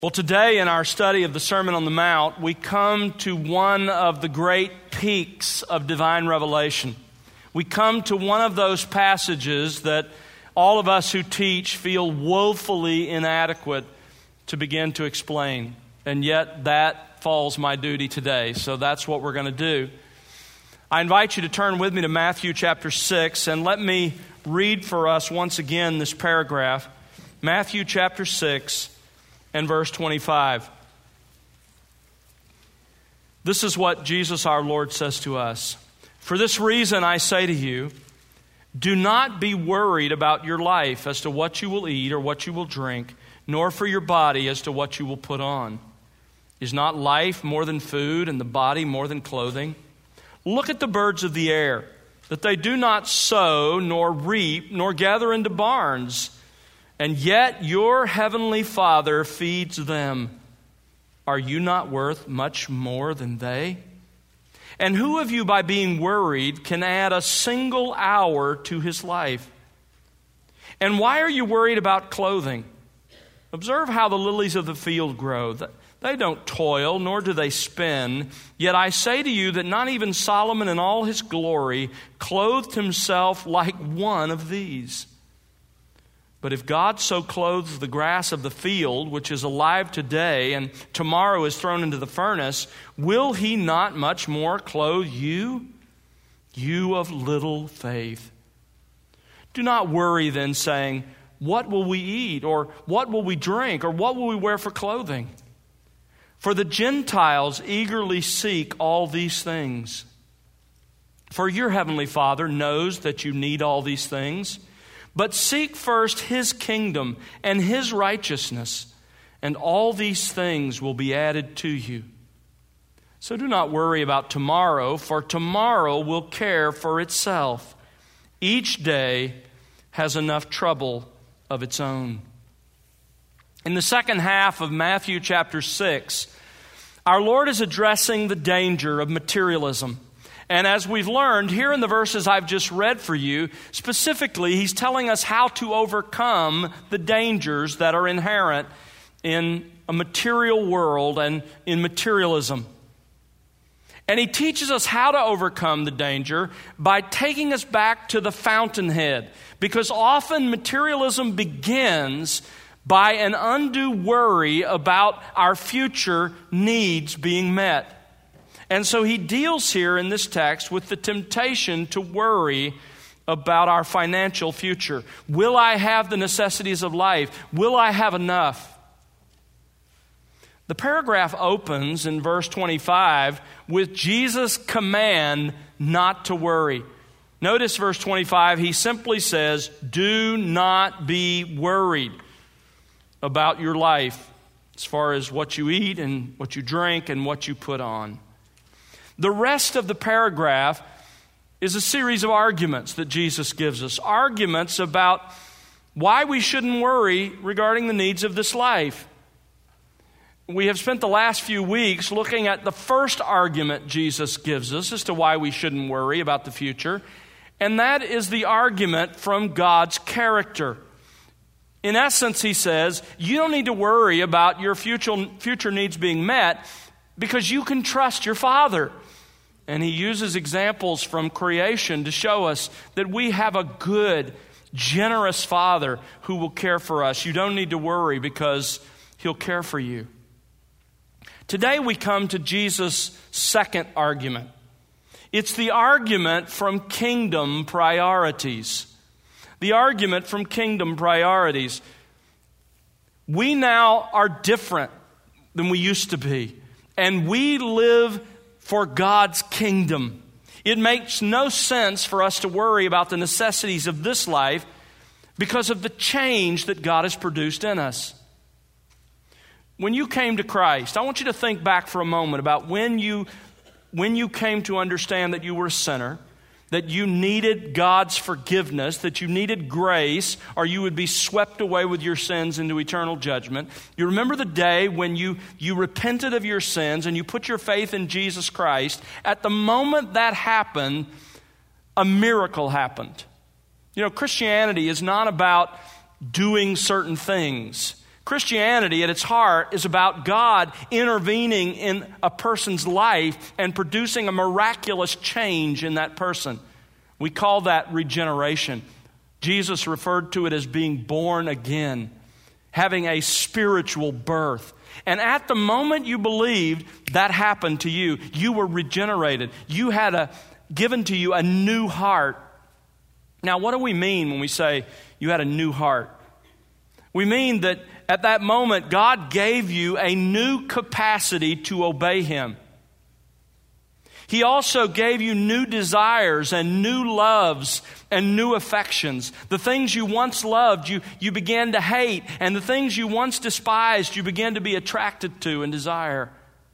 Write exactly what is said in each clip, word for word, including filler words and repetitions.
Well, today in our study of the Sermon on the Mount, we come to one of the great peaks of divine revelation. We come to one of those passages that all of us who teach feel woefully inadequate to begin to explain. And yet that falls my duty today, so that's what we're going to do. I invite you to turn with me to Matthew chapter six, and let me read for us once again this paragraph. Matthew chapter six and verse twenty-five. This is what Jesus our Lord says to us. For this reason I say to you, do not be worried about your life as to what you will eat or what you will drink, nor for your body as to what you will put on. Is not life more than food and the body more than clothing? Look at the birds of the air, that they do not sow, nor reap, nor gather into barns, and yet your heavenly Father feeds them. Are you not worth much more than they? And who of you, by being worried, can add a single hour to his life? And why are you worried about clothing? Observe how the lilies of the field grow. They don't toil, nor do they spin. Yet I say to you that not even Solomon in all his glory clothed himself like one of these. But if God so clothes the grass of the field, which is alive today and tomorrow is thrown into the furnace, will he not much more clothe you, you of little faith? Do not worry then, saying, what will we eat, or what will we drink, or what will we wear for clothing? For the Gentiles eagerly seek all these things. For your heavenly Father knows that you need all these things. But seek first His kingdom and His righteousness, and all these things will be added to you. So do not worry about tomorrow, for tomorrow will care for itself. Each day has enough trouble of its own. In the second half of Matthew chapter six, our Lord is addressing the danger of materialism. And as we've learned here in the verses I've just read for you, specifically, He's telling us how to overcome the dangers that are inherent in a material world and in materialism. And He teaches us how to overcome the danger by taking us back to the fountainhead. Because often materialism begins by an undue worry about our future needs being met. And so He deals here in this text with the temptation to worry about our financial future. Will I have the necessities of life? Will I have enough? The paragraph opens in verse twenty-five with Jesus' command not to worry. Notice verse twenty-five, He simply says, do not be worried about your life as far as what you eat and what you drink and what you put on. The rest of the paragraph is a series of arguments that Jesus gives us. Arguments about why we shouldn't worry regarding the needs of this life. We have spent the last few weeks looking at the first argument Jesus gives us as to why we shouldn't worry about the future. And that is the argument from God's character. In essence, He says, you don't need to worry about your future, future needs being met because you can trust your Father. And He uses examples from creation to show us that we have a good, generous Father who will care for us. You don't need to worry because He'll care for you. Today we come to Jesus' second argument. It's the argument from kingdom priorities. The argument from kingdom priorities. We now are different than we used to be. And we live for God's kingdom. It makes no sense for us to worry about the necessities of this life because of the change that God has produced in us. When you came to Christ, I want you to think back for a moment about when you, when you came to understand that you were a sinner, that you needed God's forgiveness, that you needed grace, or you would be swept away with your sins into eternal judgment. You remember the day when you, you repented of your sins and you put your faith in Jesus Christ. At the moment that happened, a miracle happened. You know, Christianity is not about doing certain things. Christianity at its heart is about God intervening in a person's life and producing a miraculous change in that person. We call that regeneration. Jesus referred to it as being born again, having a spiritual birth. And at the moment you believed, that happened to you. You were regenerated. You had a given to you a new heart. Now, what do we mean when we say you had a new heart? We mean that at that moment, God gave you a new capacity to obey Him. He also gave you new desires and new loves and new affections. The things you once loved, you, you began to hate. And the things you once despised, you began to be attracted to and desire.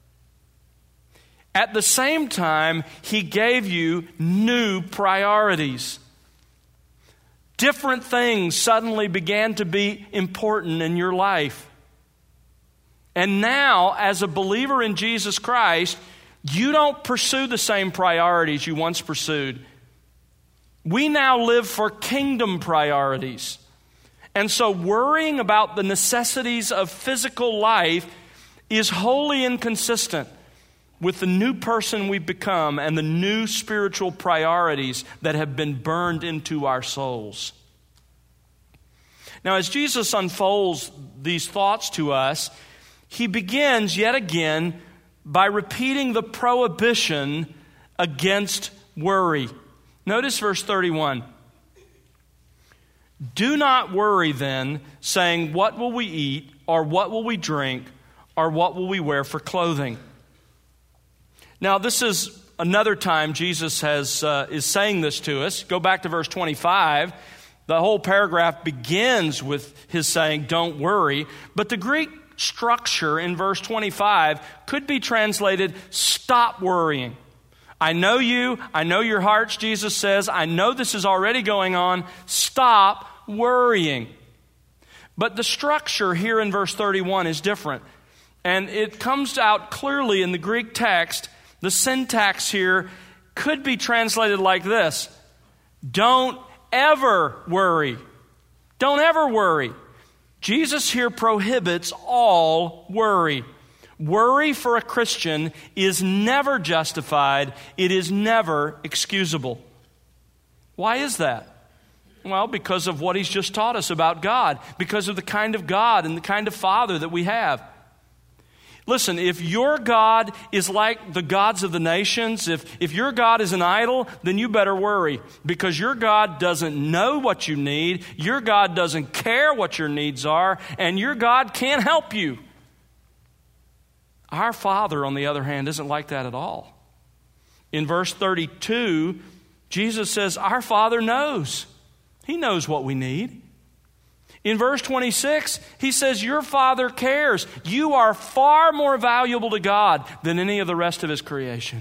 At the same time, He gave you new priorities. Different things suddenly began to be important in your life. And now, as a believer in Jesus Christ, you don't pursue the same priorities you once pursued. We now live for kingdom priorities. And so worrying about the necessities of physical life is wholly inconsistent with the new person we've become and the new spiritual priorities that have been burned into our souls. Now, as Jesus unfolds these thoughts to us, He begins yet again by repeating the prohibition against worry. Notice verse thirty-one. Do not worry then, saying, what will we eat, or what will we drink, or what will we wear for clothing? Now, this is another time Jesus has uh, is saying this to us. Go back to verse twenty-five. The whole paragraph begins with His saying, don't worry. But the Greek structure in verse twenty-five could be translated, stop worrying. I know you. I know your hearts, Jesus says. I know this is already going on. Stop worrying. But the structure here in verse thirty-one is different. And it comes out clearly in the Greek text. The syntax here could be translated like this. Don't ever worry. Don't ever worry. Jesus here prohibits all worry. Worry for a Christian is never justified. It is never excusable. Why is that? Well, because of what He's just taught us about God. Because of the kind of God and the kind of Father that we have. Listen, if your God is like the gods of the nations, if, if your God is an idol, then you better worry. Because your God doesn't know what you need, your God doesn't care what your needs are, and your God can't help you. Our Father, on the other hand, isn't like that at all. In verse thirty-two, Jesus says, our Father knows. He knows what we need. In verse twenty-six, He says, your Father cares. You are far more valuable to God than any of the rest of His creation.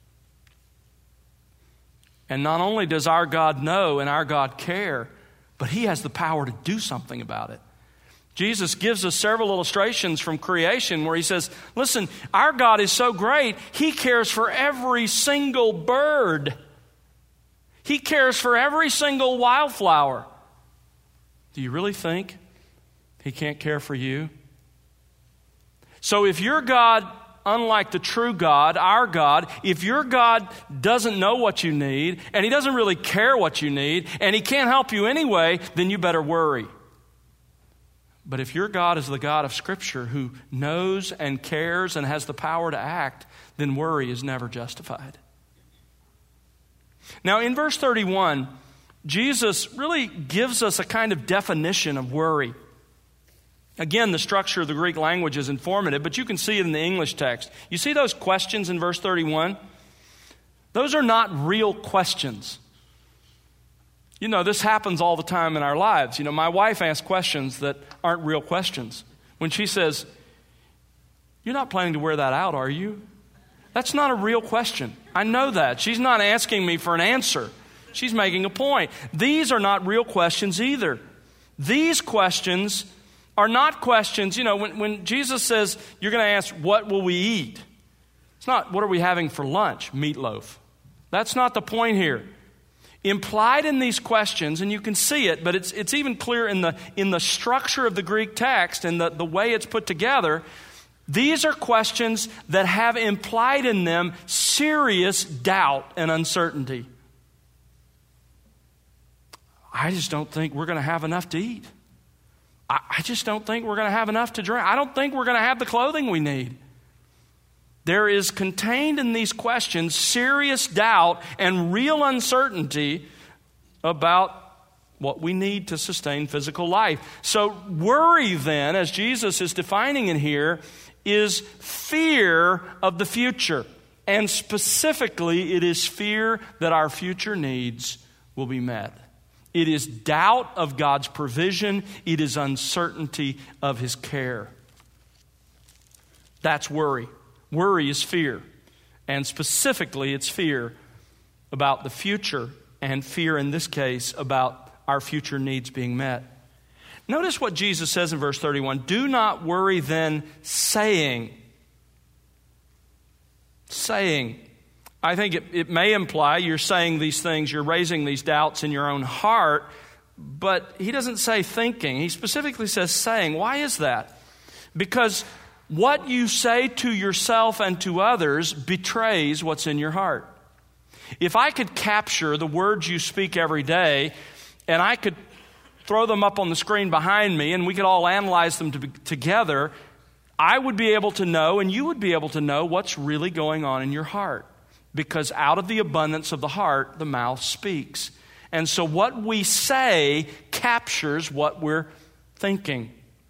And not only does our God know and our God care, but He has the power to do something about it. Jesus gives us several illustrations from creation where He says, listen, our God is so great, He cares for every single bird. He cares for every single wildflower. Do you really think He can't care for you? So if your God, unlike the true God, our God, if your God doesn't know what you need, and He doesn't really care what you need, and He can't help you anyway, then you better worry. But if your God is the God of Scripture who knows and cares and has the power to act, then worry is never justified. Now in verse thirty-one, Jesus really gives us a kind of definition of worry. Again, the structure of the Greek language is informative, but you can see it in the English text. You see those questions in verse thirty-one? Those are not real questions. You know, this happens all the time in our lives. You know, my wife asks questions that aren't real questions. When she says, you're not planning to wear that out, are you? That's not a real question. I know that. She's not asking me for an answer. She's making a point. These are not real questions either. These questions are not questions, you know, when, when Jesus says, you're going to ask, what will we eat? It's not, what are we having for lunch? Meatloaf. That's not the point here. Implied in these questions, and you can see it, but it's it's even clear in the in the structure of the Greek text and the, the way it's put together, these are questions that have implied in them serious doubt and uncertainty. I just don't think we're going to have enough to eat. I, I just don't think we're going to have enough to drink. I don't think we're going to have the clothing we need. There is contained in these questions serious doubt and real uncertainty about what we need to sustain physical life. So worry then, as Jesus is defining it here, is fear of the future. And specifically, it is fear that our future needs will be met. It is doubt of God's provision. It is uncertainty of His care. That's worry. Worry is fear, and specifically it's fear about the future, and fear in this case about our future needs being met. Notice what Jesus says in verse thirty-one, do not worry then, saying. Saying. I think it, it may imply you're saying these things, you're raising these doubts in your own heart, but he doesn't say thinking. He specifically says saying. Why is that? Because what you say to yourself and to others betrays what's in your heart. If I could capture the words you speak every day, and I could throw them up on the screen behind me, and we could all analyze them to be, together, I would be able to know, and you would be able to know what's really going on in your heart. Because out of the abundance of the heart, the mouth speaks. And so what we say captures what we're thinking.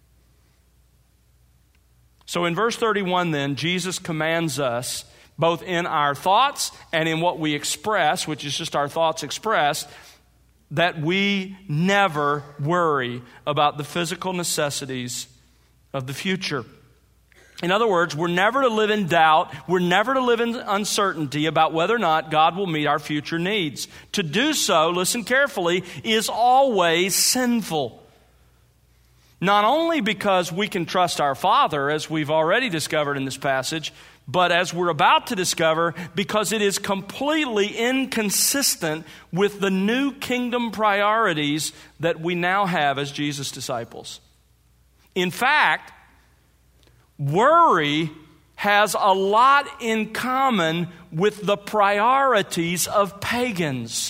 So in verse thirty-one then, Jesus commands us, both in our thoughts and in what we express, which is just our thoughts expressed, that we never worry about the physical necessities of the future. In other words, we're never to live in doubt, we're never to live in uncertainty about whether or not God will meet our future needs. To do so, listen carefully, is always sinful. Not only because we can trust our Father, as we've already discovered in this passage, but as we're about to discover, because it is completely inconsistent with the new kingdom priorities that we now have as Jesus' disciples. In fact, worry has a lot in common with the priorities of pagans.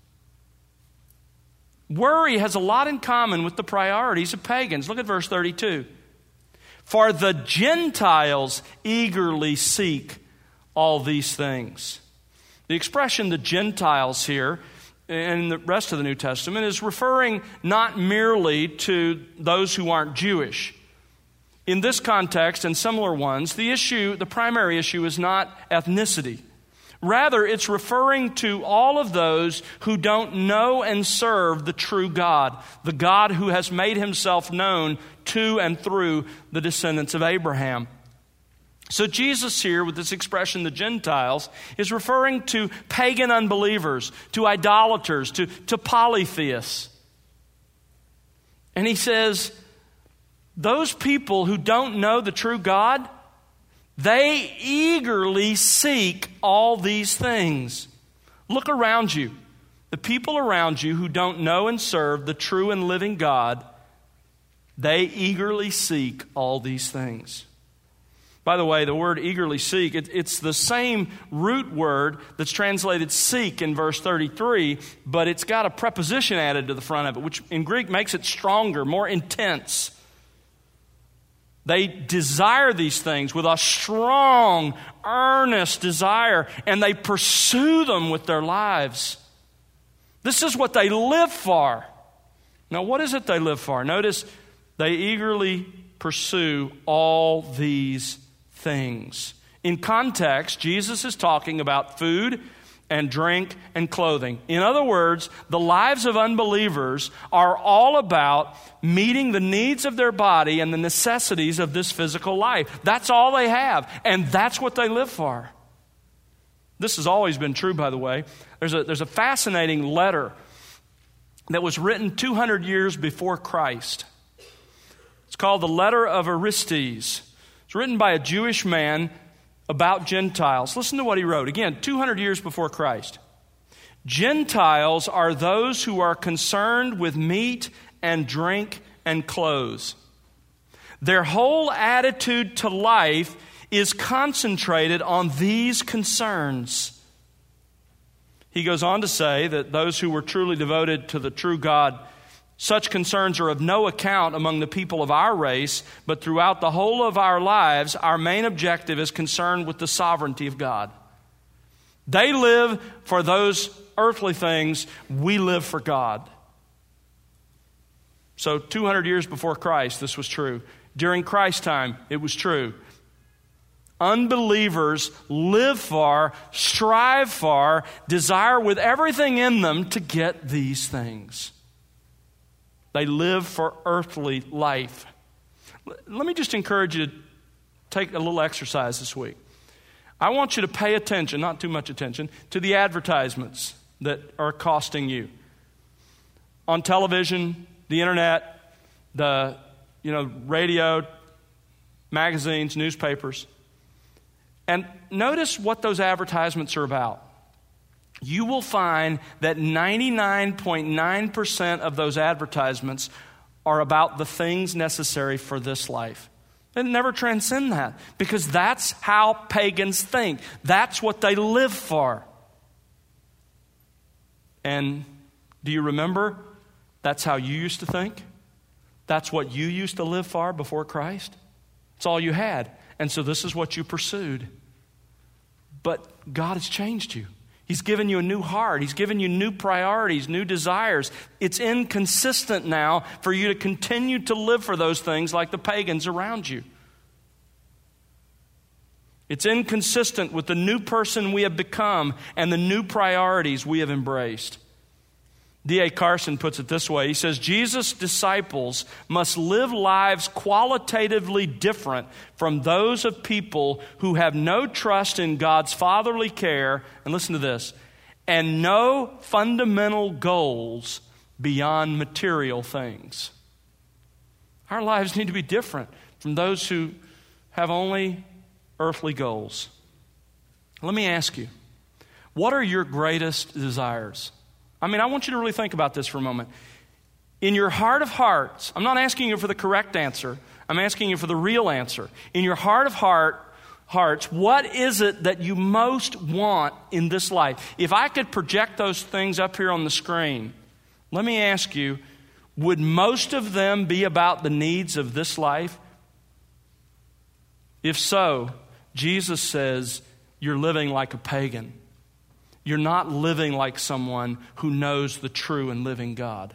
Worry has a lot in common with the priorities of pagans. Look at verse thirty-two. For the Gentiles eagerly seek all these things. The expression the Gentiles here in the rest of the New Testament is referring not merely to those who aren't Jewish. In this context and similar ones, the issue, the primary issue is not ethnicity. Rather, it's referring to all of those who don't know and serve the true God, the God who has made Himself known to and through the descendants of Abraham. So Jesus here, with this expression, the Gentiles, is referring to pagan unbelievers, to idolaters, to, to polytheists. And He says, those people who don't know the true God, they eagerly seek all these things. Look around you. The people around you who don't know and serve the true and living God, they eagerly seek all these things. By the way, the word eagerly seek, it, it's the same root word that's translated seek in verse thirty-three, but it's got a preposition added to the front of it, which in Greek makes it stronger, more intense. They desire these things with a strong, earnest desire, and they pursue them with their lives. This is what they live for. Now, what is it they live for? Notice, they eagerly pursue all these things. In context, Jesus is talking about food and drink and clothing. In other words, the lives of unbelievers are all about meeting the needs of their body and the necessities of this physical life. That's all they have, and that's what they live for. This has always been true, by the way. There's a, there's a fascinating letter that was written two hundred years before Christ. It's called the Letter of Aristes. It's written by a Jewish man about Gentiles. Listen to what he wrote. Again, two hundred years before Christ. Gentiles are those who are concerned with meat and drink and clothes. Their whole attitude to life is concentrated on these concerns. He goes on to say that those who were truly devoted to the true God, such concerns are of no account among the people of our race, but throughout the whole of our lives, our main objective is concerned with the sovereignty of God. They live for those earthly things. We live for God. So two hundred years before Christ, this was true. During Christ's time, it was true. Unbelievers live for, strive for, desire with everything in them to get these things. They live for earthly life. Let me just encourage you to take a little exercise this week. I want you to pay attention, not too much attention, to the advertisements that are costing you. On television, the internet, the you know, radio, magazines, newspapers. And notice what those advertisements are about. You will find that ninety-nine point nine percent of those advertisements are about the things necessary for this life. They never transcend that because that's how pagans think. That's what they live for. And do you remember that's how you used to think? That's what you used to live for before Christ? It's all you had. And so this is what you pursued. But God has changed you. He's given you a new heart. He's given you new priorities, new desires. It's inconsistent now for you to continue to live for those things like the pagans around you. It's inconsistent with the new person we have become and the new priorities we have embraced. D A Carson puts it this way. He says, Jesus' disciples must live lives qualitatively different from those of people who have no trust in God's fatherly care, and listen to this, and no fundamental goals beyond material things. Our lives need to be different from those who have only earthly goals. Let me ask you, what are your greatest desires? I mean, I want you to really think about this for a moment. In your heart of hearts, I'm not asking you for the correct answer. I'm asking you for the real answer. In your heart of heart, hearts, what is it that you most want in this life? If I could project those things up here on the screen, let me ask you, would most of them be about the needs of this life? If so, Jesus says you're living like a pagan. You're not living like someone who knows the true and living God.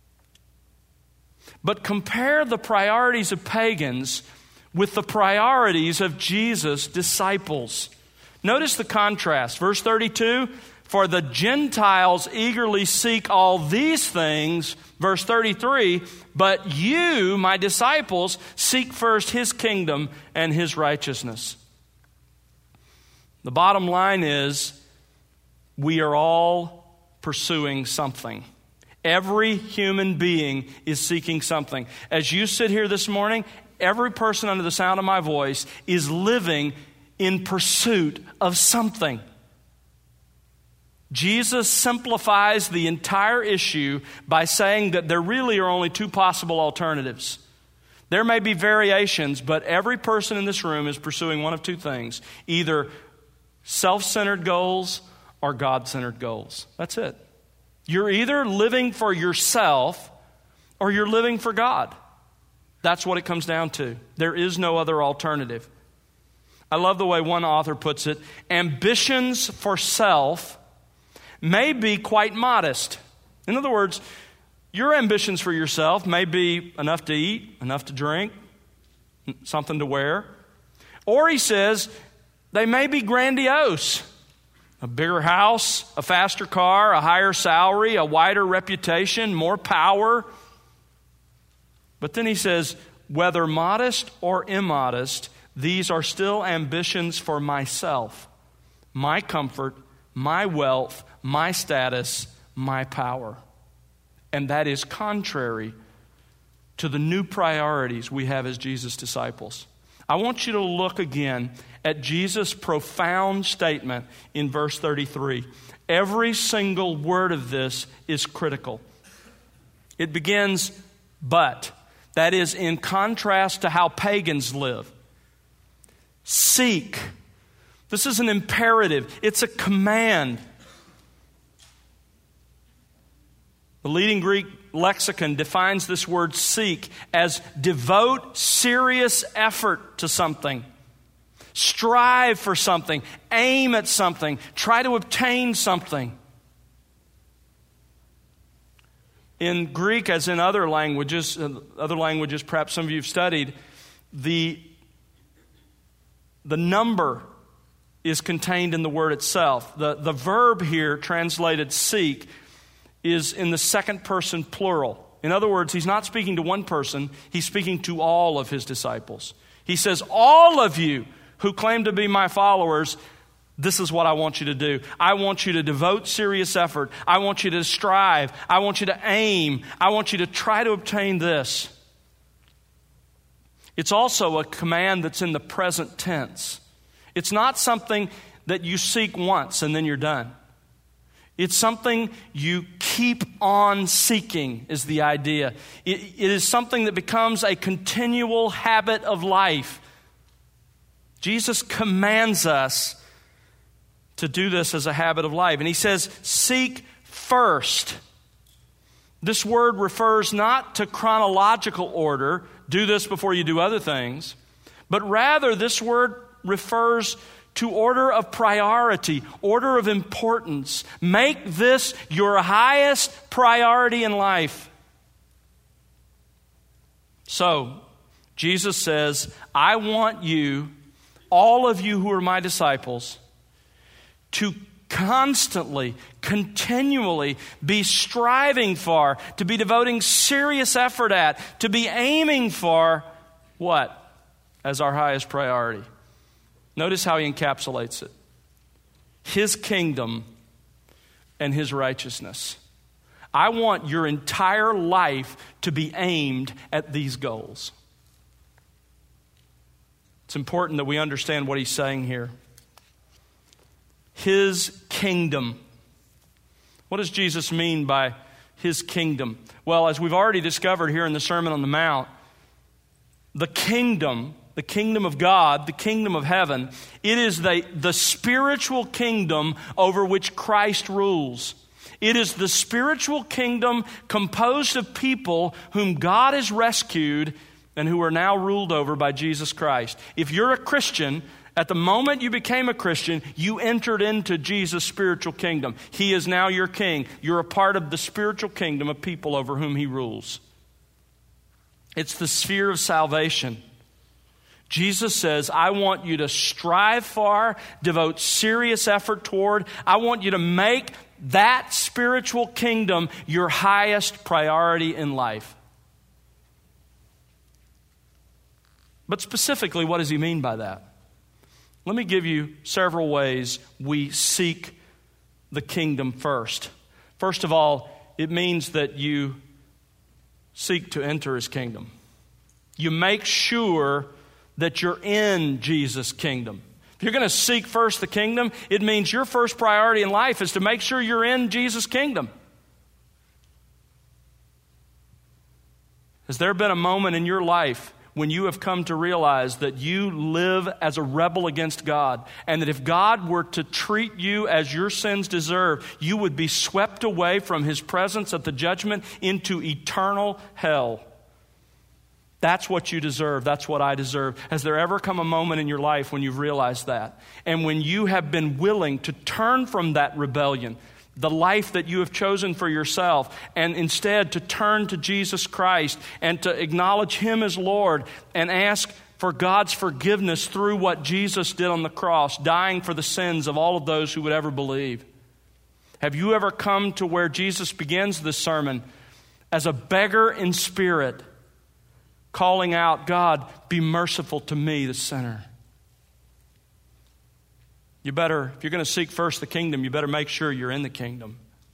But compare the priorities of pagans with the priorities of Jesus' disciples. Notice the contrast. Verse thirty-two, for the Gentiles eagerly seek all these things. Verse thirty-three, but you, my disciples, seek first His kingdom and His righteousness. The bottom line is, we are all pursuing something. Every human being is seeking something. As you sit here this morning, every person under the sound of my voice is living in pursuit of something. Jesus simplifies the entire issue by saying that there really are only two possible alternatives. There may be variations, but every person in this room is pursuing one of two things. Either self-centered goals or God-centered goals. That's it. You're either living for yourself or you're living for God. That's what it comes down to. There is no other alternative. I love the way one author puts it. Ambitions for self may be quite modest. In other words, your ambitions for yourself may be enough to eat, enough to drink, something to wear. Or he says, they may be grandiose. A bigger house, a faster car, a higher salary, a wider reputation, more power. But then he says, whether modest or immodest, these are still ambitions for myself, my comfort, my wealth, my status, my power. And that is contrary to the new priorities we have as Jesus' disciples. I want you to look again at Jesus' profound statement in verse thirty-three. Every single word of this is critical. It begins, but. That is in contrast to how pagans live. Seek. This is an imperative. It's a command. The leading Greek lexicon defines this word seek as devote serious effort to something. Strive for something. Aim at something. Try to obtain something. In Greek, as in other languages, other languages perhaps some of you have studied, the, the number is contained in the word itself. The, the verb here, translated seek, is in the second person plural. In other words, he's not speaking to one person, he's speaking to all of his disciples. He says, all of you who claim to be my followers, this is what I want you to do. I want you to devote serious effort. I want you to strive. I want you to aim. I want you to try to obtain this. It's also a command that's in the present tense. It's not something that you seek once and then you're done. It's something you keep on seeking, is the idea. It, it is something that becomes a continual habit of life. Jesus commands us to do this as a habit of life. And he says, seek first. This word refers not to chronological order, do this before you do other things, but rather this word refers to order of priority, order of importance. Make this your highest priority in life. So, Jesus says, I want you, all of you who are my disciples, to constantly, continually be striving for, to be devoting serious effort at, to be aiming for what as our highest priority? Notice how he encapsulates it. His kingdom and his righteousness. I want your entire life to be aimed at these goals. It's important that we understand what he's saying here. His kingdom. What does Jesus mean by his kingdom? Well, as we've already discovered here in the Sermon on the Mount, the kingdom, the kingdom of God, the kingdom of heaven, it is the, the spiritual kingdom over which Christ rules. It is the spiritual kingdom composed of people whom God has rescued and who are now ruled over by Jesus Christ. If you're a Christian, at the moment you became a Christian, you entered into Jesus' spiritual kingdom. He is now your king. You're a part of the spiritual kingdom of people over whom he rules. It's the sphere of salvation. Jesus says, I want you to strive for, devote serious effort toward. I want you to make that spiritual kingdom your highest priority in life. But specifically, what does he mean by that? Let me give you several ways we seek the kingdom first. First of all, it means that you seek to enter his kingdom. You make sure that you're in Jesus' kingdom. If you're going to seek first the kingdom, it means your first priority in life is to make sure you're in Jesus' kingdom. Has there been a moment in your life when you have come to realize that you live as a rebel against God, and that if God were to treat you as your sins deserve, you would be swept away from his presence at the judgment into eternal hell? That's what you deserve. That's what I deserve. Has there ever come a moment in your life when you've realized that? And when you have been willing to turn from that rebellion, the life that you have chosen for yourself, and instead to turn to Jesus Christ and to acknowledge him as Lord and ask for God's forgiveness through what Jesus did on the cross, dying for the sins of all of those who would ever believe? Have you ever come to where Jesus begins this sermon as a beggar in spirit, calling out, God, be merciful to me, the sinner? You better, if you're going to seek first the kingdom, you better make sure you're in the kingdom.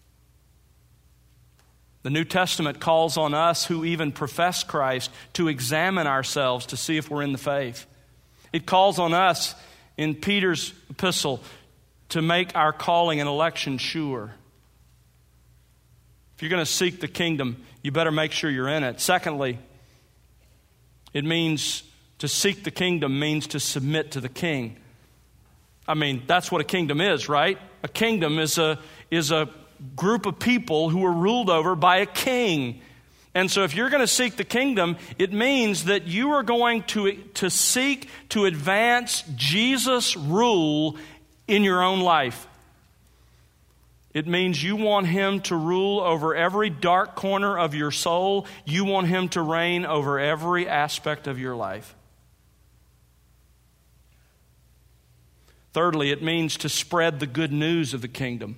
The New Testament calls on us who even profess Christ to examine ourselves to see if we're in the faith. It calls on us in Peter's epistle to make our calling and election sure. If you're going to seek the kingdom, you better make sure you're in it. Secondly, it means to seek the kingdom means to submit to the king. I mean, that's what a kingdom is, right? A kingdom is a is a group of people who are ruled over by a king. And so if you're going to seek the kingdom, it means that you are going to, to seek to advance Jesus' rule in your own life. It means you want him to rule over every dark corner of your soul. You want him to reign over every aspect of your life. Thirdly, it means to spread the good news of the kingdom.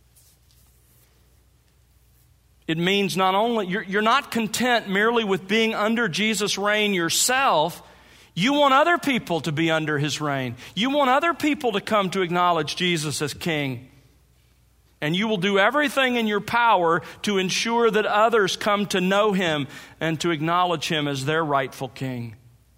It means not only, you're, you're not content merely with being under Jesus' reign yourself. You want other people to be under his reign. You want other people to come to acknowledge Jesus as king. And you will do everything in your power to ensure that others come to know him and to acknowledge him as their rightful king.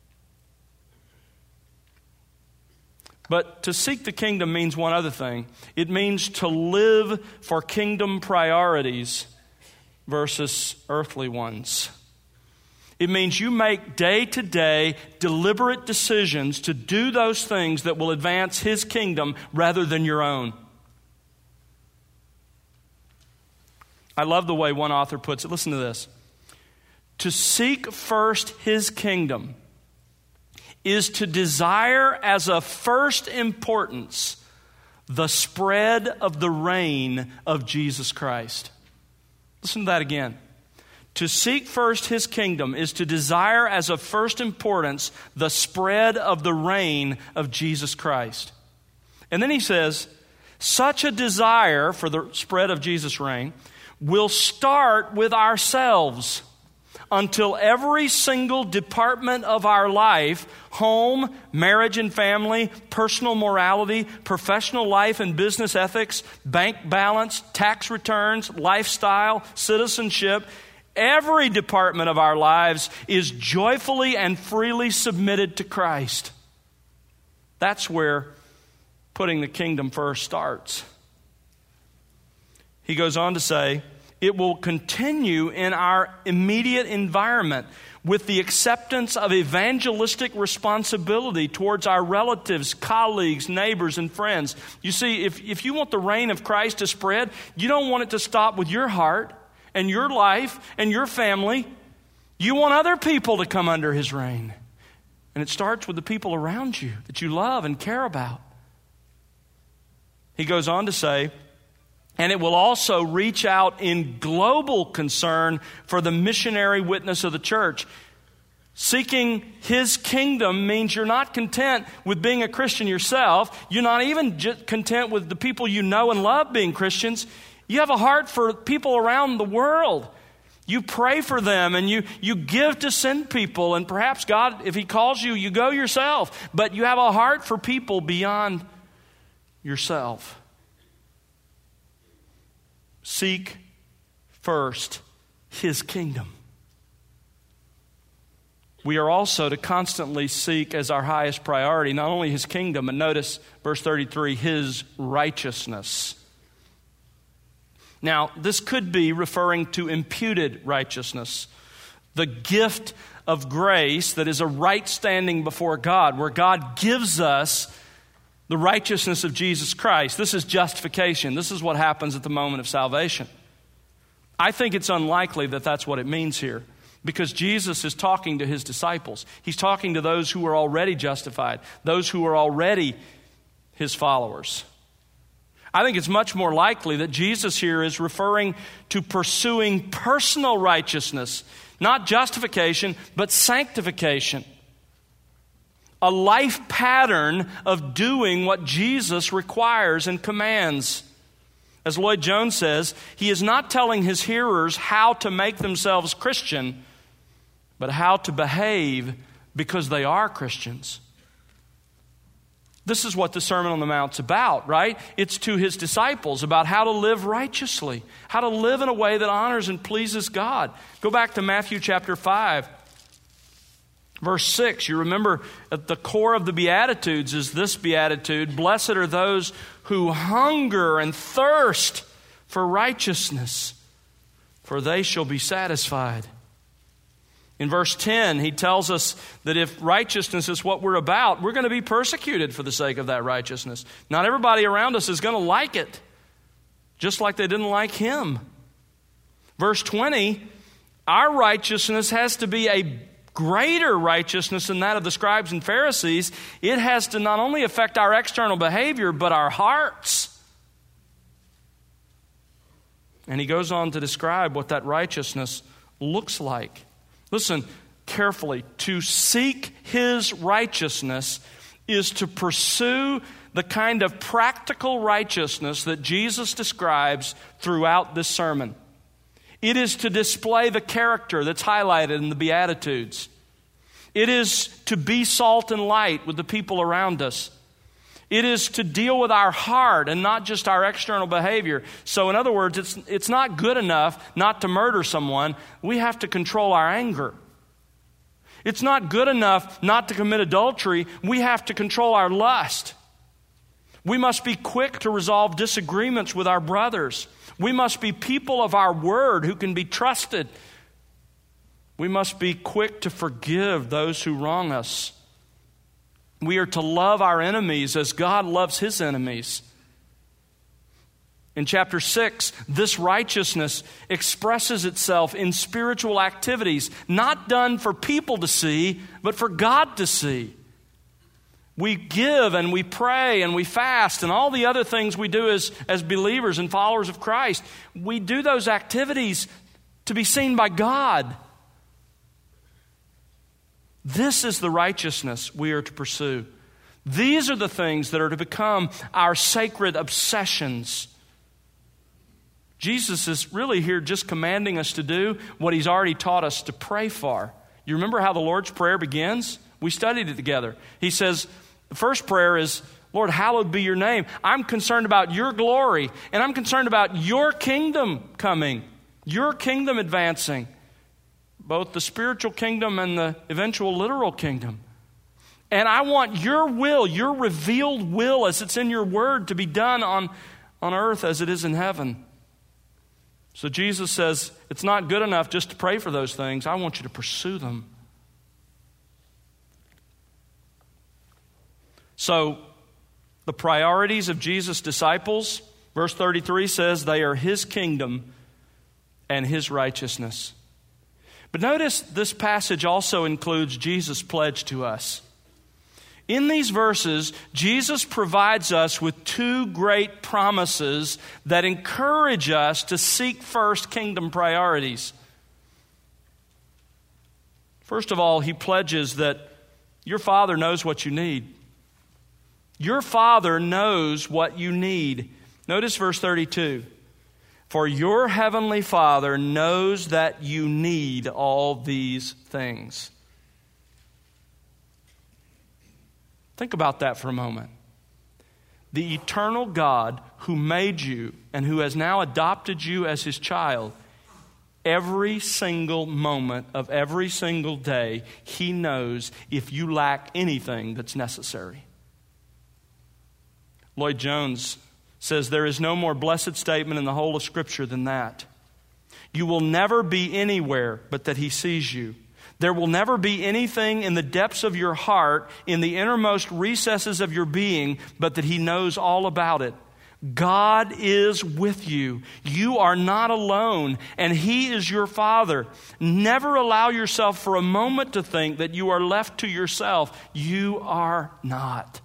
But to seek the kingdom means one other thing. It means to live for kingdom priorities versus earthly ones. It means you make day-to-day deliberate decisions to do those things that will advance his kingdom rather than your own. I love the way one author puts it. Listen to this. To seek first his kingdom is to desire as of first importance the spread of the reign of Jesus Christ. Listen to that again. To seek first his kingdom is to desire as of first importance the spread of the reign of Jesus Christ. And then he says, such a desire for the spread of Jesus' reign will start with ourselves until every single department of our life, home, marriage and family, personal morality, professional life and business ethics, bank balance, tax returns, lifestyle, citizenship, every department of our lives is joyfully and freely submitted to Christ. That's where putting the kingdom first starts. He goes on to say, it will continue in our immediate environment with the acceptance of evangelistic responsibility towards our relatives, colleagues, neighbors, and friends. You see, if, if you want the reign of Christ to spread, you don't want it to stop with your heart and your life and your family. You want other people to come under his reign. And it starts with the people around you that you love and care about. He goes on to say, and it will also reach out in global concern for the missionary witness of the church. Seeking his kingdom means you're not content with being a Christian yourself. You're not even content with the people you know and love being Christians. You have a heart for people around the world. You pray for them and you, you give to send people. And perhaps God, if he calls you, you go yourself. But you have a heart for people beyond yourself. Seek first his kingdom. We are also to constantly seek as our highest priority not only his kingdom, but notice verse thirty-three, his righteousness. Now, this could be referring to imputed righteousness, the gift of grace that is a right standing before God, where God gives us the righteousness of Jesus Christ. This is justification. This is what happens at the moment of salvation. I think it's unlikely that that's what it means here, because Jesus is talking to his disciples. He's talking to those who are already justified, those who are already his followers. I think it's much more likely that Jesus here is referring to pursuing personal righteousness, not justification, but sanctification. A life pattern of doing what Jesus requires and commands. As Lloyd Jones says, he is not telling his hearers how to make themselves Christian, but how to behave because they are Christians. This is what the Sermon on the Mount's about, right? It's to his disciples about how to live righteously, how to live in a way that honors and pleases God. Go back to Matthew chapter five. Verse six, you remember at the core of the Beatitudes is this beatitude: blessed are those who hunger and thirst for righteousness, for they shall be satisfied. In verse ten, he tells us that if righteousness is what we're about, we're going to be persecuted for the sake of that righteousness. Not everybody around us is going to like it, just like they didn't like him. Verse twenty, our righteousness has to be a greater righteousness than that of the scribes and Pharisees. It has to not only affect our external behavior, but our hearts. And he goes on to describe what that righteousness looks like. Listen carefully. To seek his righteousness is to pursue the kind of practical righteousness that Jesus describes throughout this sermon. It is to display the character that's highlighted in the Beatitudes. It is to be salt and light with the people around us. It is to deal with our heart and not just our external behavior. So in other words, it's, it's not good enough not to murder someone. We have to control our anger. It's not good enough not to commit adultery. We have to control our lust. We must be quick to resolve disagreements with our brothers. We must be people of our word who can be trusted. We must be quick to forgive those who wrong us. We are to love our enemies as God loves his enemies. In chapter six, this righteousness expresses itself in spiritual activities, not done for people to see, but for God to see. We give and we pray and we fast and all the other things we do as, as believers and followers of Christ. We do those activities to be seen by God. This is the righteousness we are to pursue. These are the things that are to become our sacred obsessions. Jesus is really here just commanding us to do what he's already taught us to pray for. You remember how the Lord's Prayer begins? We studied it together. He says, the first prayer is, Lord, hallowed be your name. I'm concerned about your glory, and I'm concerned about your kingdom coming, your kingdom advancing, both the spiritual kingdom and the eventual literal kingdom. And I want your will, your revealed will as it's in your word, to be done on, on earth as it is in heaven. So Jesus says, it's not good enough just to pray for those things. I want you to pursue them. So, the priorities of Jesus' disciples, verse thirty-three says they are his kingdom and his righteousness. But notice this passage also includes Jesus' pledge to us. In these verses, Jesus provides us with two great promises that encourage us to seek first kingdom priorities. First of all, he pledges that your Father knows what you need. Your Father knows what you need. Notice verse thirty-two. For your heavenly Father knows that you need all these things. Think about that for a moment. The eternal God who made you and who has now adopted you as his child, every single moment of every single day, he knows if you lack anything that's necessary. Lloyd Jones says there is no more blessed statement in the whole of Scripture than that. You will never be anywhere but that he sees you. There will never be anything in the depths of your heart, in the innermost recesses of your being, but that he knows all about it. God is with you. You are not alone, and he is your Father. Never allow yourself for a moment to think that you are left to yourself. You are not.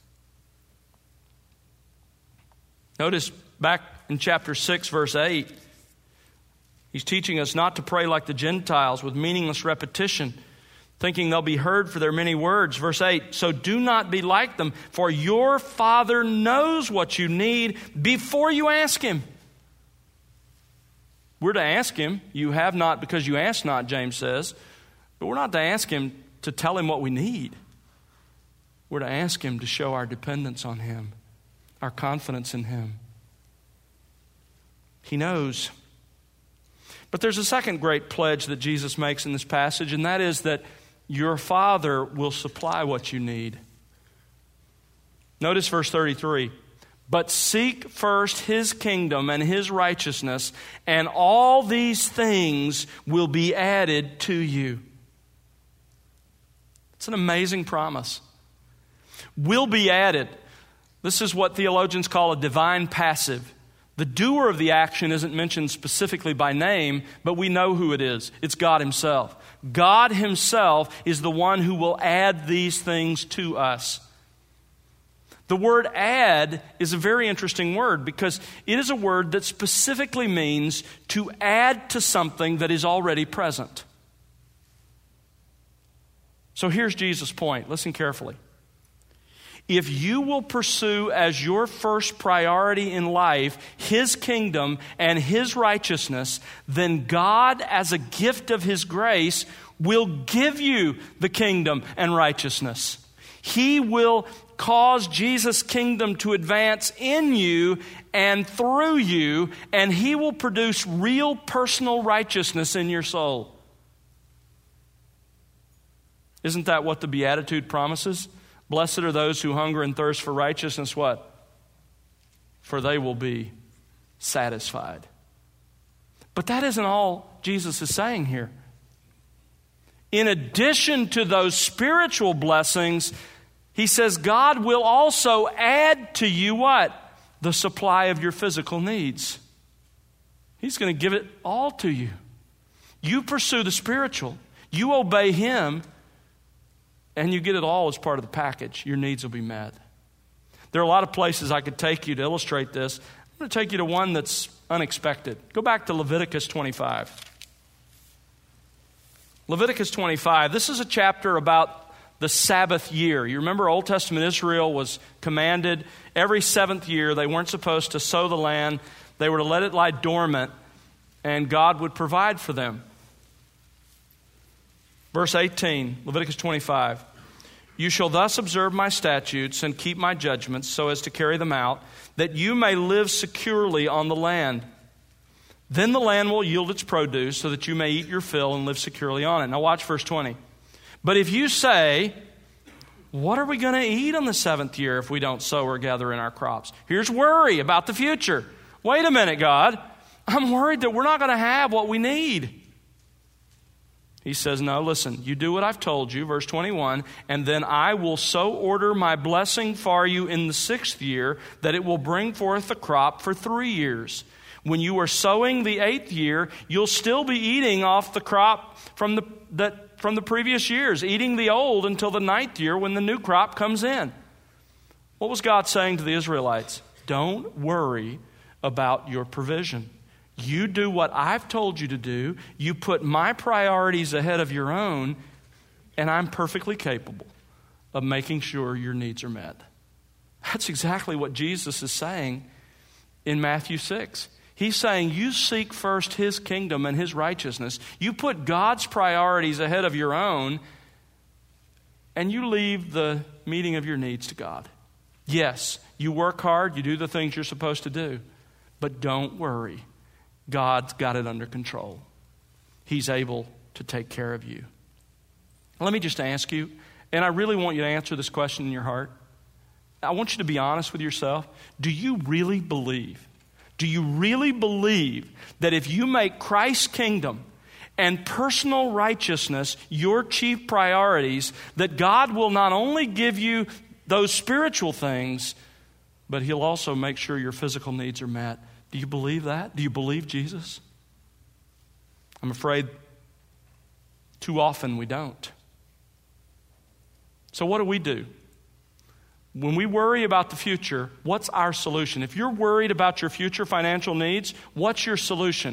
Notice back in chapter six, verse eight, he's teaching us not to pray like the Gentiles with meaningless repetition, thinking they'll be heard for their many words. Verse eight, so do not be like them, for your Father knows what you need before you ask him. We're to ask him. You have not because you ask not, James says. But we're not to ask him to tell him what we need. We're to ask him to show our dependence on him, our confidence in him. He knows. But there's a second great pledge that Jesus makes in this passage, and that is that your Father will supply what you need. Notice verse thirty-three. But seek first His kingdom and His righteousness, and all these things will be added to you. It's an amazing promise. Will be added. This is what theologians call a divine passive. The doer of the action isn't mentioned specifically by name, but we know who it is. It's God Himself. God Himself is the one who will add these things to us. The word add is a very interesting word because it is a word that specifically means to add to something that is already present. So here's Jesus' point. Listen carefully. If you will pursue as your first priority in life His kingdom and His righteousness, then God, as a gift of His grace, will give you the kingdom and righteousness. He will cause Jesus' kingdom to advance in you and through you, and He will produce real personal righteousness in your soul. Isn't that what the Beatitude promises? Blessed are those who hunger and thirst for righteousness, what? For they will be satisfied. But that isn't all Jesus is saying here. In addition to those spiritual blessings, He says God will also add to you what? The supply of your physical needs. He's going to give it all to you. You pursue the spiritual. You obey Him. And you get it all as part of the package. Your needs will be met. There are a lot of places I could take you to illustrate this. I'm going to take you to one that's unexpected. Go back to Leviticus twenty-five. Leviticus twenty-five. This is a chapter about the Sabbath year. You remember Old Testament Israel was commanded every seventh year. They weren't supposed to sow the land. They were to let it lie dormant, and God would provide for them. Verse eighteen, Leviticus twenty-five. You shall thus observe my statutes and keep my judgments so as to carry them out, that you may live securely on the land. Then the land will yield its produce so that you may eat your fill and live securely on it. Now watch verse twenty. But if you say, what are we going to eat on the seventh year if we don't sow or gather in our crops? Here's worry about the future. Wait a minute, God. I'm worried that we're not going to have what we need. He says, no, listen, you do what I've told you, verse twenty-one, and then I will so order my blessing for you in the sixth year that it will bring forth a crop for three years. When you are sowing the eighth year, you'll still be eating off the crop from the, that, from the previous years, eating the old until the ninth year when the new crop comes in. What was God saying to the Israelites? Don't worry about your provision. You do what I've told you to do. You put my priorities ahead of your own, and I'm perfectly capable of making sure your needs are met. That's exactly what Jesus is saying in Matthew six. He's saying you seek first His kingdom and His righteousness. You put God's priorities ahead of your own, and you leave the meeting of your needs to God. Yes, you work hard, you do the things you're supposed to do, but don't worry. God's got it under control. He's able to take care of you. Let me just ask you, and I really want you to answer this question in your heart. I want you to be honest with yourself. Do you really believe, do you really believe that if you make Christ's kingdom and personal righteousness your chief priorities, that God will not only give you those spiritual things, but He'll also make sure your physical needs are met? Do you believe that? Do you believe Jesus? I'm afraid too often we don't. So what do we do? When we worry about the future, what's our solution? If you're worried about your future financial needs, what's your solution?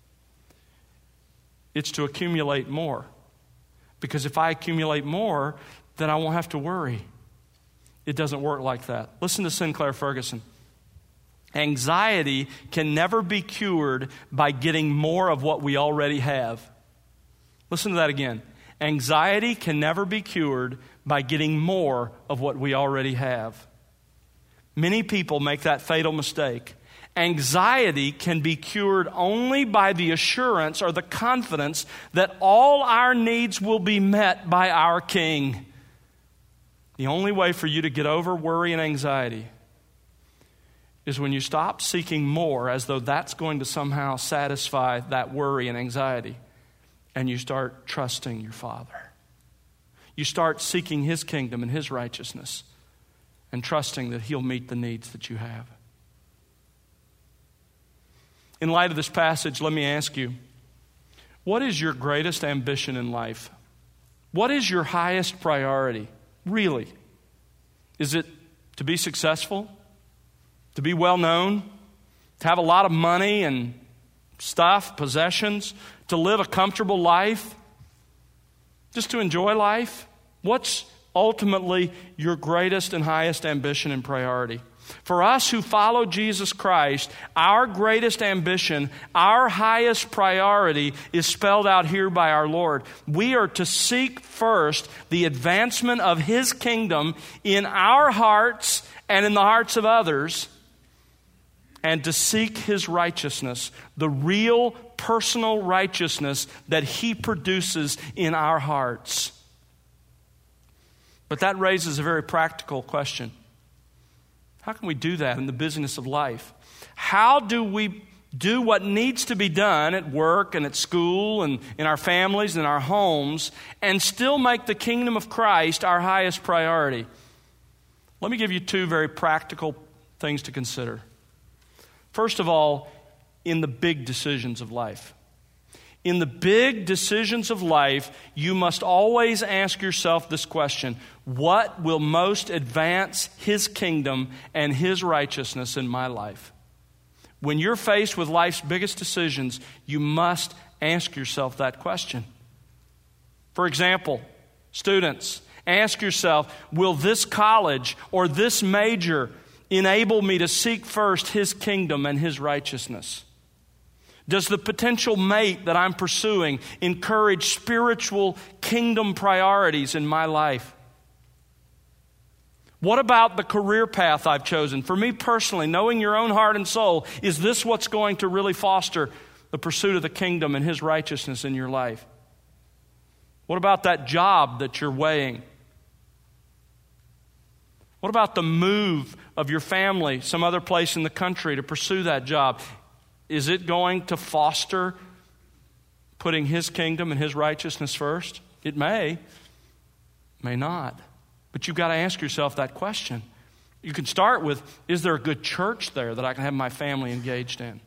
It's to accumulate more. Because if I accumulate more, then I won't have to worry. It doesn't work like that. Listen to Sinclair Ferguson. Anxiety can never be cured by getting more of what we already have. Listen to that again. Anxiety can never be cured by getting more of what we already have. Many people make that fatal mistake Anxiety can be cured only by the assurance or the confidence that all our needs will be met by our King. The only way for you to get over worry and anxiety is when you stop seeking more as though that's going to somehow satisfy that worry and anxiety, and you start trusting your Father. You start seeking His kingdom and His righteousness and trusting that He'll meet the needs that you have. In light of this passage, let me ask you, what is your greatest ambition in life? What is your highest priority, really? Is it to be successful? To be well known? To have a lot of money and stuff, possessions? To live a comfortable life? Just to enjoy life? What's ultimately your greatest and highest ambition and priority? For us who follow Jesus Christ, our greatest ambition, our highest priority is spelled out here by our Lord. We are to seek first the advancement of His kingdom in our hearts and in the hearts of others, and to seek His righteousness, the real personal righteousness that He produces in our hearts. But that raises a very practical question. How can we do that in the business of life? How do we do what needs to be done at work and at school and in our families and our homes and still make the kingdom of Christ our highest priority? Let me give you two very practical things to consider. First of all, in the big decisions of life. In the big decisions of life, you must always ask yourself this question: what will most advance His kingdom and His righteousness in my life? When you're faced with life's biggest decisions, you must ask yourself that question. For example, students, ask yourself, will this college or this major enable me to seek first His kingdom and His righteousness? Does the potential mate that I'm pursuing encourage spiritual kingdom priorities in my life? What about the career path I've chosen? For me personally, knowing your own heart and soul, is this what's going to really foster the pursuit of the kingdom and His righteousness in your life? What about that job that you're weighing? What about the move of your family some other place in the country to pursue that job? Is it going to foster putting His kingdom and His righteousness first? It may, may not. But you've got to ask yourself that question. You can start with, is there a good church there that I can have my family engaged in?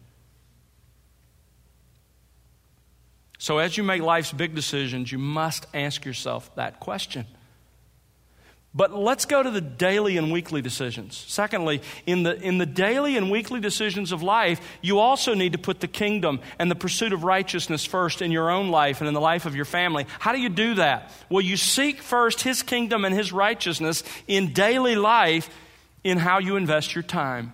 So as you make life's big decisions, you must ask yourself that question. But let's go to the daily and weekly decisions. Secondly, in the, in the daily and weekly decisions of life, you also need to put the kingdom and the pursuit of righteousness first in your own life and in the life of your family. How do you do that? Well, you seek first His kingdom and His righteousness in daily life in how you invest your time.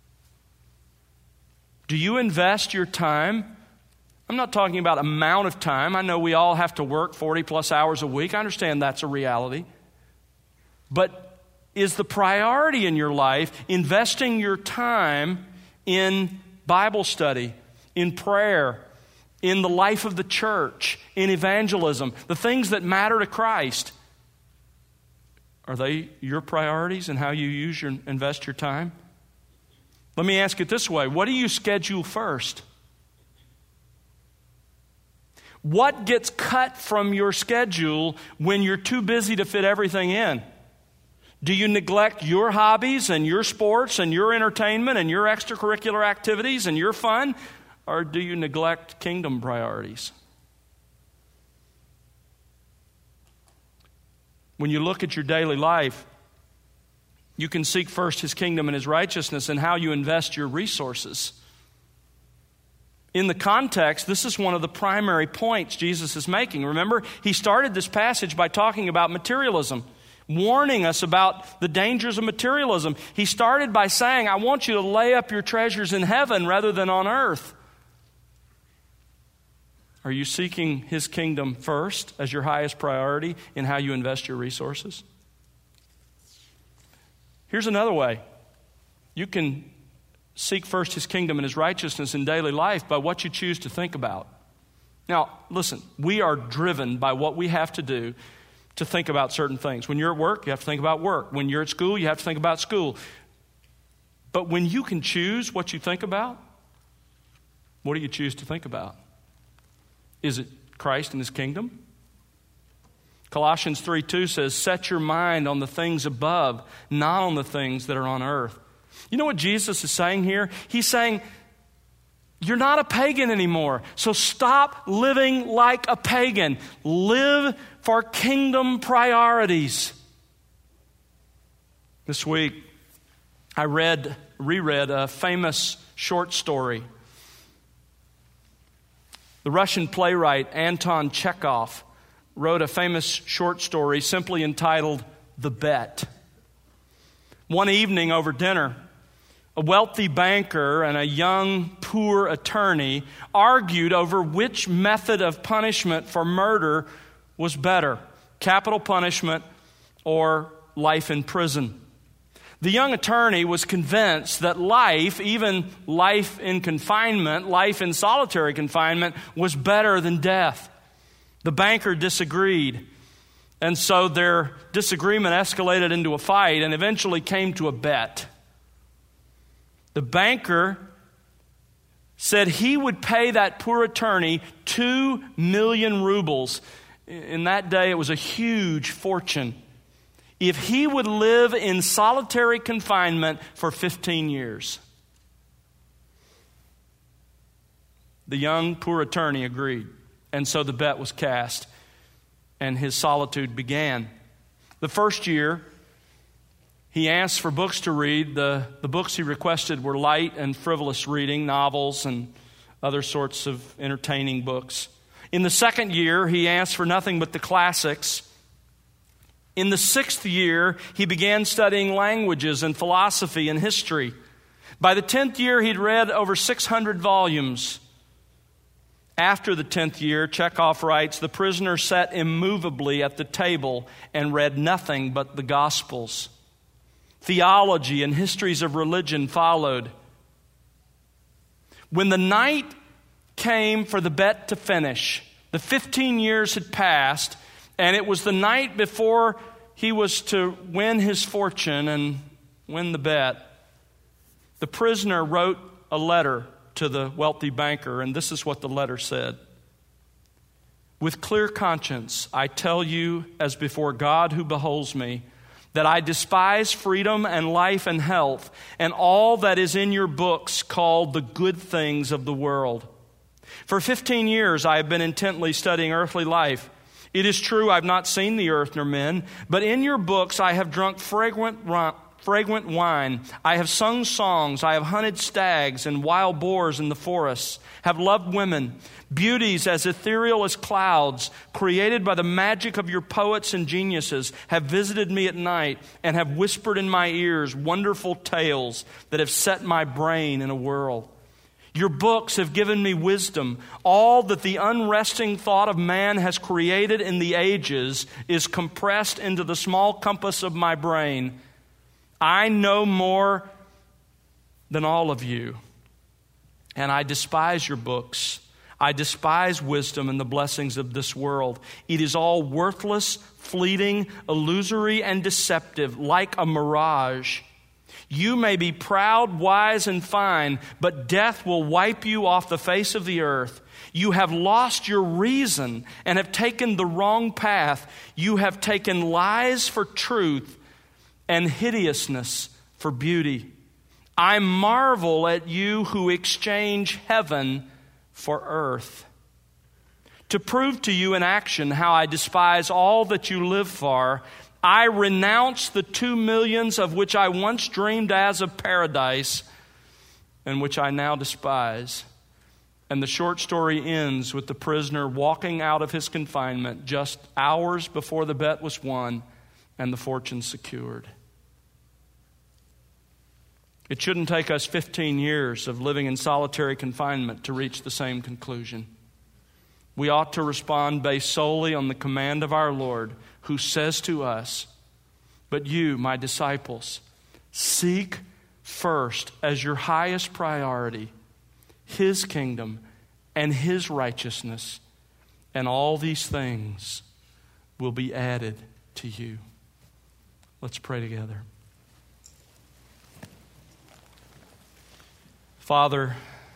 Do you invest your time? I'm not talking about amount of time. I know we all have to work forty plus hours a week. I understand that's a reality. But is the priority in your life investing your time in Bible study, in prayer, in the life of the church, in evangelism, the things that matter to Christ? Are they your priorities in how you use your invest your time? Let me ask it this way: what do you schedule first? What gets cut from your schedule when you're too busy to fit everything in? Do you neglect your hobbies and your sports and your entertainment and your extracurricular activities and your fun? Or do you neglect kingdom priorities? When you look at your daily life, you can seek first His kingdom and His righteousness and how you invest your resources. In the context, this is one of the primary points Jesus is making. Remember, He started this passage by talking about materialism, warning us about the dangers of materialism. He started by saying, I want you to lay up your treasures in heaven rather than on earth. Are you seeking His kingdom first as your highest priority in how you invest your resources? Here's another way. You can seek first his kingdom and his righteousness in daily life by what you choose to think about. Now, listen, we are driven by what we have to do to think about certain things. When you're at work, you have to think about work. When you're at school, you have to think about school. But when you can choose what you think about, what do you choose to think about? Is it Christ and his kingdom? Colossians three two says, set your mind on the things above, not on the things that are on earth. You know what Jesus is saying here? He's saying, you're not a pagan anymore, so stop living like a pagan. Live for kingdom priorities. This week, I read, reread a famous short story. The Russian playwright Anton Chekhov wrote a famous short story simply entitled The Bet. One evening over dinner, a wealthy banker and a young, poor attorney argued over which method of punishment for murder was better, capital punishment or life in prison. The young attorney was convinced that life, even life in confinement, life in solitary confinement, was better than death. The banker disagreed, and so their disagreement escalated into a fight and eventually came to a bet. The banker said he would pay that poor attorney two million rubles. In that day, it was a huge fortune. If he would live in solitary confinement for fifteen years. The young, poor attorney agreed. And so the bet was cast, and his solitude began. The first year, he asked for books to read. The, the books he requested were light and frivolous reading, novels and other sorts of entertaining books. In the second year, he asked for nothing but the classics. In the sixth year, he began studying languages and philosophy and history. By the tenth year, he'd read over six hundred volumes. After the tenth year, Chekhov writes, the prisoner sat immovably at the table and read nothing but the Gospels. Theology and histories of religion followed. When the night came for the bet to finish, the fifteen years had passed, and it was the night before he was to win his fortune and win the bet. The prisoner wrote a letter to the wealthy banker, and this is what the letter said. With clear conscience, I tell you, as before God who beholds me, that I despise freedom and life and health and all that is in your books called the good things of the world. For fifteen years I have been intently studying earthly life. It is true I've not seen the earth nor men, but in your books I have drunk fragrant fragrant wine. I have sung songs. I have hunted stags and wild boars in the forests, have loved women, beauties as ethereal as clouds, created by the magic of your poets and geniuses, have visited me at night and have whispered in my ears wonderful tales that have set my brain in a whirl. Your books have given me wisdom. All that the unresting thought of man has created in the ages is compressed into the small compass of my brain. I know more than all of you, and I despise your books. I despise wisdom and the blessings of this world. It is all worthless, fleeting, illusory, and deceptive, like a mirage. You may be proud, wise, and fine, but death will wipe you off the face of the earth. You have lost your reason and have taken the wrong path. You have taken lies for truth and hideousness for beauty. I marvel at you who exchange heaven for earth. To prove to you in action how I despise all that you live for, I renounce the two millions of which I once dreamed as of paradise and which I now despise. And the short story ends with the prisoner walking out of his confinement just hours before the bet was won and the fortune secured. It shouldn't take us fifteen years of living in solitary confinement to reach the same conclusion. We ought to respond based solely on the command of our Lord, who says to us, but you, my disciples, seek first as your highest priority, His kingdom and His righteousness, and all these things will be added to you. Let's pray together. Father,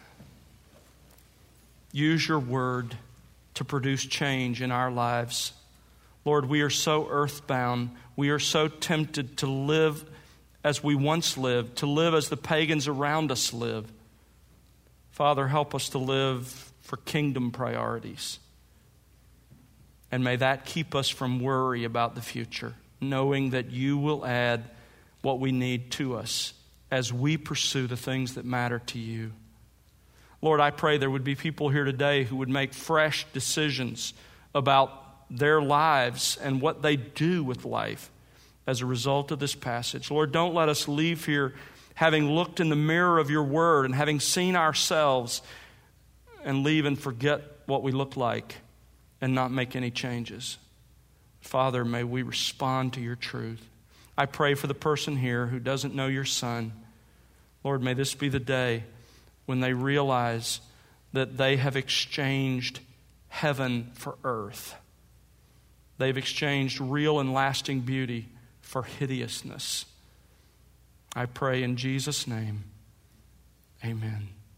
use your word to produce change in our lives. Lord, we are so earthbound. We are so tempted to live as we once lived, to live as the pagans around us live. Father, help us to live for kingdom priorities. And may that keep us from worry about the future, knowing that you will add what we need to us as we pursue the things that matter to you. Lord, I pray there would be people here today who would make fresh decisions about their lives and what they do with life as a result of this passage. Lord, don't let us leave here having looked in the mirror of your word and having seen ourselves and leave and forget what we look like and not make any changes. Father, may we respond to your truth. I pray for the person here who doesn't know your Son. Lord, may this be the day when they realize that they have exchanged heaven for earth. They've exchanged real and lasting beauty for hideousness. I pray in Jesus' name, amen.